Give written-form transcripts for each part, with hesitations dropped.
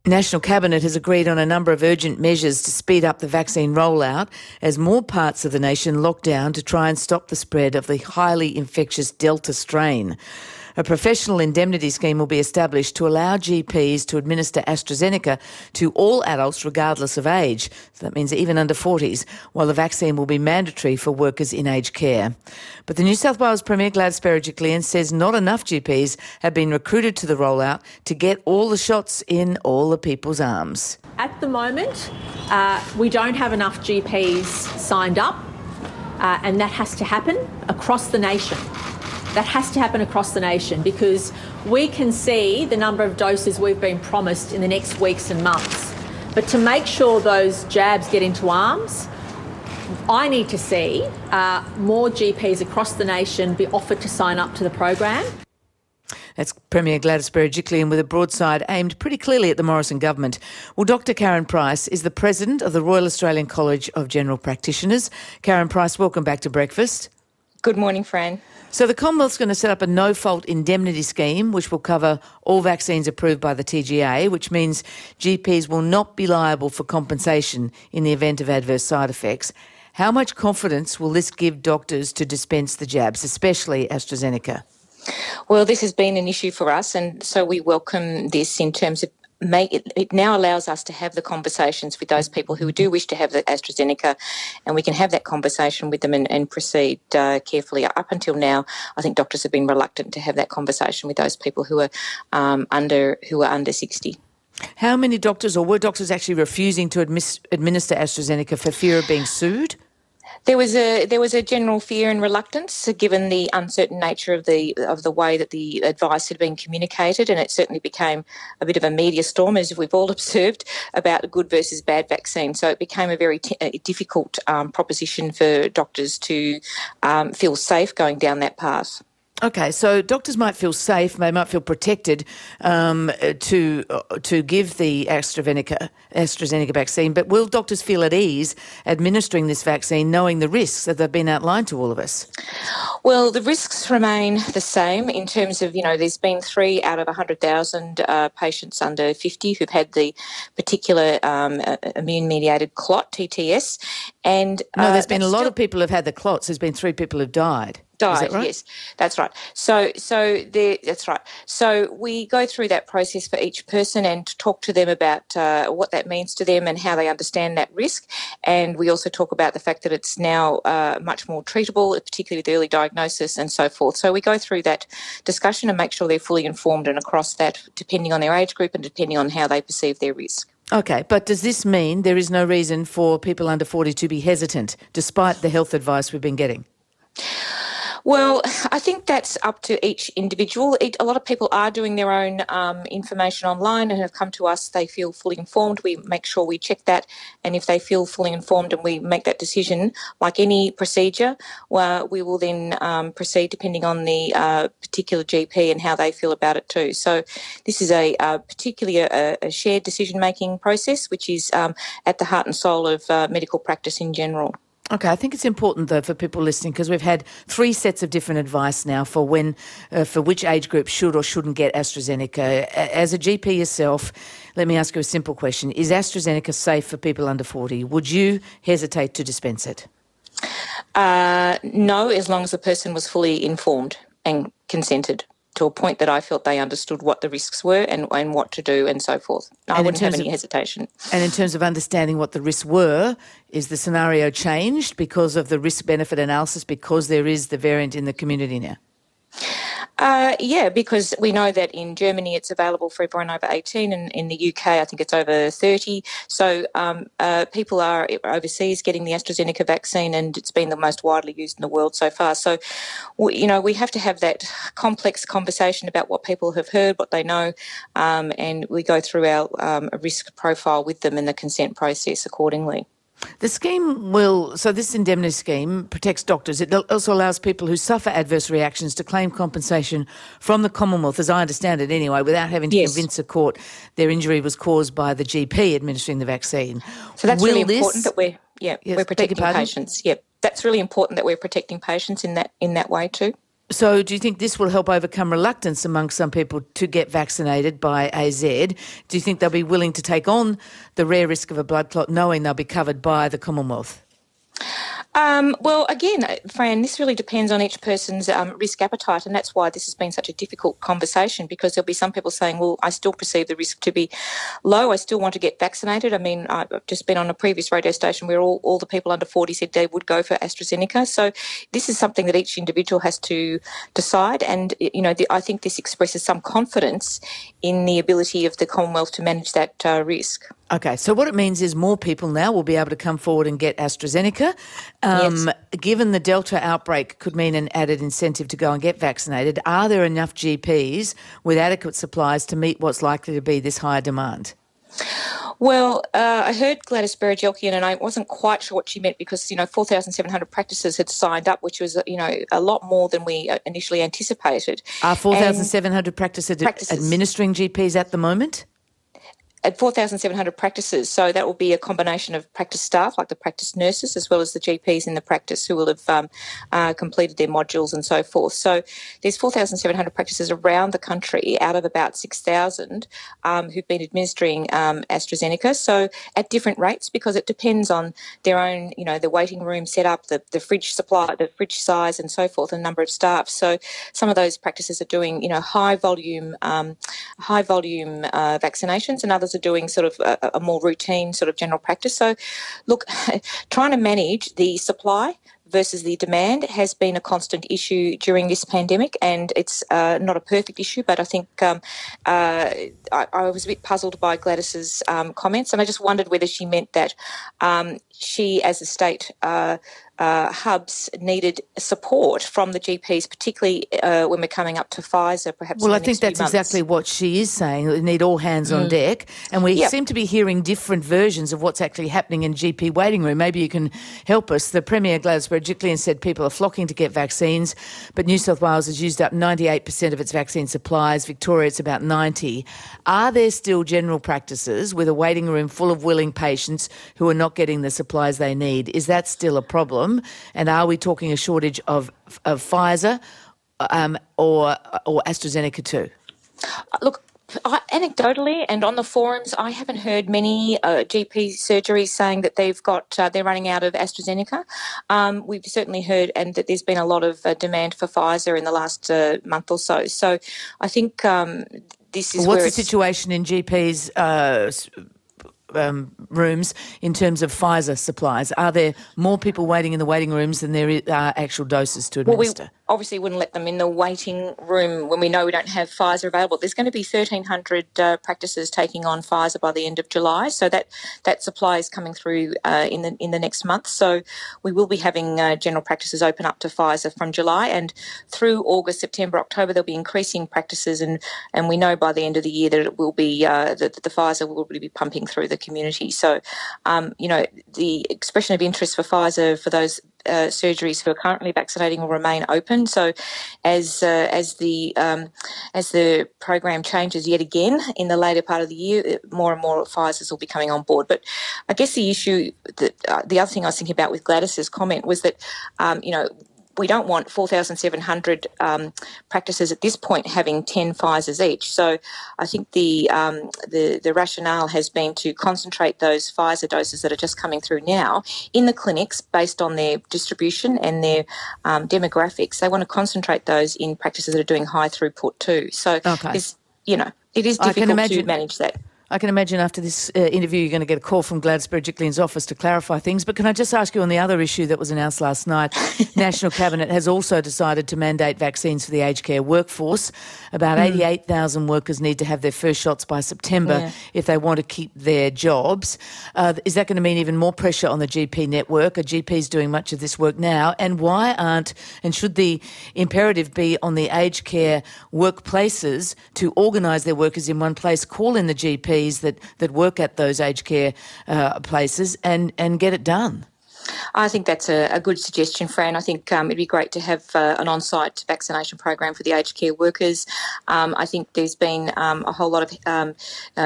National Cabinet has agreed on a number of urgent measures to speed up the vaccine rollout as more parts of the nation lock down to try and stop the spread of the highly infectious Delta strain. A professional indemnity scheme will be established to allow GPs to administer AstraZeneca to all adults regardless of age. So that means even under 40s, while the vaccine will be mandatory for workers in aged care. But the New South Wales Premier Gladys Berejiklian says not enough GPs have been recruited to the rollout to get all the shots in all the people's arms. At the moment, we don't have enough GPs signed up, and that has to happen across the nation. That has to happen across the nation because we can see the number of doses we've been promised in the next weeks and months. But to make sure those jabs get into arms, I need to see more GPs across the nation be offered to sign up to the program. That's Premier Gladys Berejiklian with a broadside aimed pretty clearly at the Morrison government. Well, Dr Karen Price is the President of the Royal Australian College of General Practitioners. Karen Price, welcome back to Breakfast. Good morning, Fran. So the Commonwealth's going to set up a no-fault indemnity scheme which will cover all vaccines approved by the TGA, which means GPs will not be liable for compensation in the event of adverse side effects. How much confidence will this give doctors to dispense the jabs, especially AstraZeneca? Well, this has been an issue for us, and so we welcome this in terms of it now allows us to have the conversations with those people who do wish to have the AstraZeneca, and we can have that conversation with them and proceed carefully. Up until now, I think doctors have been reluctant to have that conversation with those people who are under 60. How many doctors, or were doctors actually refusing to administer AstraZeneca for fear of being sued? There was a general fear and reluctance given the uncertain nature of the way that the advice had been communicated, and it certainly became a bit of a media storm, as we've all observed, about a good versus bad vaccine. So it became a very difficult proposition for doctors to feel safe going down that path. Okay, so doctors might feel safe, they might feel protected to give the AstraZeneca vaccine, but will doctors feel at ease administering this vaccine knowing the risks that have been outlined to all of us? Well, the risks remain the same in terms of, there's been 3 out of 100,000 patients under 50 who've had the particular immune-mediated clot, TTS. And no, there's been a lot of people who've had the clots. There's been 3 people who've died. Is that right? Yes, that's right. That's right. So we go through that process for each person and talk to them about what that means to them and how they understand that risk. And we also talk about the fact that it's now much more treatable, particularly with early diagnosis and so forth. So we go through that discussion and make sure they're fully informed and across that, depending on their age group and depending on how they perceive their risk. Okay, but does this mean there is no reason for people under 40 to be hesitant, despite the health advice we've been getting? Well, I think that's up to each individual. A lot of people are doing their own information online and have come to us. They feel fully informed. We make sure we check that. And if they feel fully informed and we make that decision, like any procedure, we will then proceed depending on the particular GP and how they feel about it too. So this is particularly a shared decision-making process, which is at the heart and soul of medical practice in general. Okay, I think it's important though for people listening because we've had 3 sets of different advice now for for which age group should or shouldn't get AstraZeneca. As a GP yourself, let me ask you a simple question. Is AstraZeneca safe for people under 40? Would you hesitate to dispense it? No, as long as the person was fully informed and consented to a point that I felt they understood what the risks were and what to do and so forth. I wouldn't have any hesitation. And in terms of understanding what the risks were, is the scenario changed because of the risk-benefit analysis because there is the variant in the community now? Yeah, because we know that in Germany it's available for everyone over 18 and in the UK I think it's over 30. So people are overseas getting the AstraZeneca vaccine and it's been the most widely used in the world so far. So, we have to have that complex conversation about what people have heard, what they know, and we go through our risk profile with them in the consent process accordingly. The scheme this indemnity scheme protects doctors. It also allows people who suffer adverse reactions to claim compensation from the Commonwealth, as I understand it anyway, without having to convince a court their injury was caused by the GP administering the vaccine. So that's really important that we're protecting patients. Yep, that's really important that we're protecting patients in that way too. So do you think this will help overcome reluctance among some people to get vaccinated by AZ? Do you think they'll be willing to take on the rare risk of a blood clot knowing they'll be covered by the Commonwealth? Well, again, Fran, this really depends on each person's risk appetite, and that's why this has been such a difficult conversation, because there'll be some people saying, well, I still perceive the risk to be low. I still want to get vaccinated. I mean, I've just been on a previous radio station where all the people under 40 said they would go for AstraZeneca. So this is something that each individual has to decide, and, I think this expresses some confidence in the ability of the Commonwealth to manage that risk. Okay, so what it means is more people now will be able to come forward and get AstraZeneca. Yes. Given the Delta outbreak could mean an added incentive to go and get vaccinated, are there enough GPs with adequate supplies to meet what's likely to be this higher demand? Well, I heard Gladys Berejiklian, and I wasn't quite sure what she meant, because 4,700 practices had signed up, which was a lot more than we initially anticipated. Are 4,700 practices administering GPs at the moment? At 4,700 practices, so that will be a combination of practice staff, like the practice nurses, as well as the GPs in the practice who will have completed their modules and so forth. So there's 4,700 practices around the country out of about 6,000 who've been administering AstraZeneca, so at different rates, because it depends on their own, the waiting room setup, the fridge supply, the fridge size and so forth, and number of staff. So some of those practices are doing, high volume vaccinations, and others are doing sort of a more routine sort of general practice. So, look, trying to manage the supply versus the demand has been a constant issue during this pandemic, and it's not a perfect issue, but I think I was a bit puzzled by Gladys's comments, and I just wondered whether she meant that she, as a state hubs, needed support from the GPs, particularly when we're coming up to Pfizer, perhaps. Well, I think that's exactly what she is saying. We need all hands on deck, and we seem to be hearing different versions of what's actually happening in GP waiting room. Maybe you can help us. The Premier, Gladys Berejiklian, said people are flocking to get vaccines, but New South Wales has used up 98% of its vaccine supplies. Victoria, it's about 90%. Are there still general practices with a waiting room full of willing patients who are not getting the supplies they need? Is that still a problem? And are we talking a shortage of Pfizer or AstraZeneca too? Look, anecdotally and on the forums, I haven't heard many GP surgeries saying that they're running out of AstraZeneca. We've certainly heard, and that there's been a lot of demand for Pfizer in the last month or so. So I think this is what's the situation in GPs rooms in terms of Pfizer supplies? Are there more people waiting in the waiting rooms than there are actual doses to administer? Well, we obviously wouldn't let them in the waiting room when we know we don't have Pfizer available. There's going to be 1,300 practices taking on Pfizer by the end of July, so that supply is coming through in the next month. So we will be having general practices open up to Pfizer from July, and through August, September, October, there'll be increasing practices, and we know by the end of the year that it will be that the Pfizer will be pumping through the community. So, the expression of interest for Pfizer for those surgeries who are currently vaccinating will remain open. So, as the program changes yet again in the later part of the year, more and more Pfizers will be coming on board. But I guess the issue that the other thing I was thinking about with Gladys's comment was that we don't want 4,700 practices at this point having 10 Pfizers each. So I think the rationale has been to concentrate those Pfizer doses that are just coming through now in the clinics based on their distribution and their demographics. They want to concentrate those in practices that are doing high throughput too. So it is difficult to manage that. I can imagine after this interview you're going to get a call from Gladys Berejiklian's office to clarify things. But can I just ask you on the other issue that was announced last night? National Cabinet has also decided to mandate vaccines for the aged care workforce. About 88,000 workers need to have their first shots by September if they want to keep their jobs. Is that going to mean even more pressure on the GP network? Are GPs doing much of this work now? And why aren't, and should the imperative be on the aged care workplaces to organise their workers in one place, call in the GPs that work at those aged care places and get it done? I think that's a good suggestion, Fran. I think it'd be great to have an on-site vaccination program for the aged care workers. I think there's been a whole lot of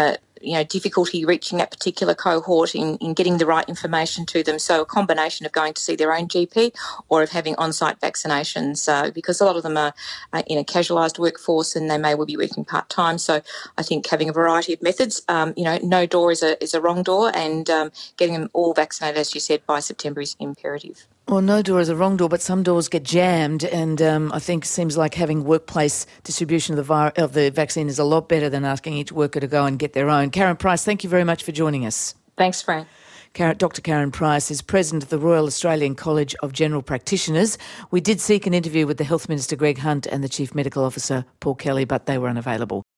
difficulty reaching that particular cohort in getting the right information to them. So a combination of going to see their own GP or of having on-site vaccinations, because a lot of them are in a casualised workforce and they may well be working part-time. So I think having a variety of methods, no door is a wrong door, and getting them all vaccinated, as you said, by September is imperative. Well, no door is a wrong door, but some doors get jammed, and I think it seems like having workplace distribution of the vaccine is a lot better than asking each worker to go and get their own. Karen Price, thank you very much for joining us. Thanks, Fran. Dr. Karen Price is President of the Royal Australian College of General Practitioners. We did seek an interview with the Health Minister Greg Hunt and the Chief Medical Officer Paul Kelly, but they were unavailable.